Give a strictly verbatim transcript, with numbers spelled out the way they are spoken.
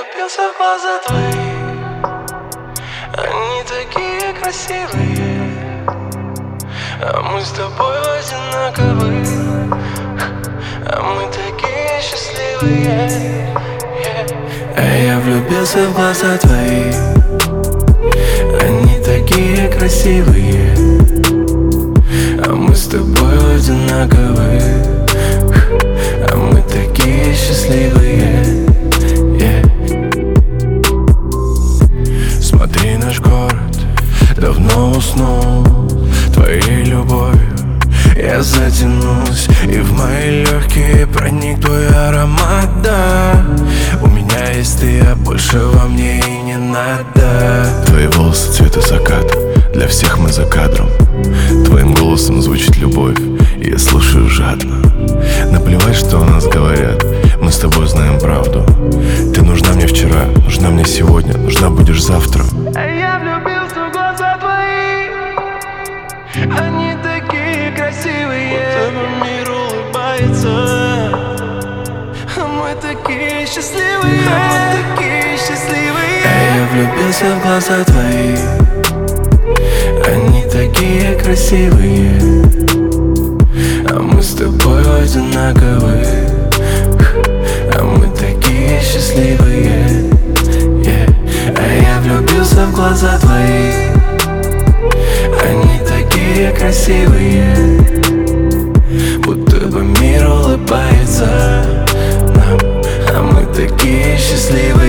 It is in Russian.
влюбился в глаза твои, они такие красивые, а мы с тобой одинаковые, а мы такие счастливые. А я влюбился в глаза твои, они такие красивые, а мы с тобой одинаковые, а мы такие счастливые. Смотри, наш город давно уснул твоей любовью. Я затянусь, и в мои легкие проник твой аромат, да. У меня есть ты, а большего мне и не надо. Твои волосы цвета заката, для всех мы за кадром. Твоим голосом звучит любовь, и я слушаю жадно. Наплевать, что о нас говорят, мы с тобой знаем правду. Ты нужна мне вчера, нужна мне сегодня, нужна будешь завтра. А я влюбился в глаза твои, они такие красивые, будто мир улыбается, а мы такие счастливые, а мы такие счастливые. А я влюбился в глаза твои, они такие красивые, а мы с тобой одинаковые, а мы такие счастливые. А я влюбился в глаза твои, они такие красивые, будто бы мир улыбается нам, а мы такие счастливые.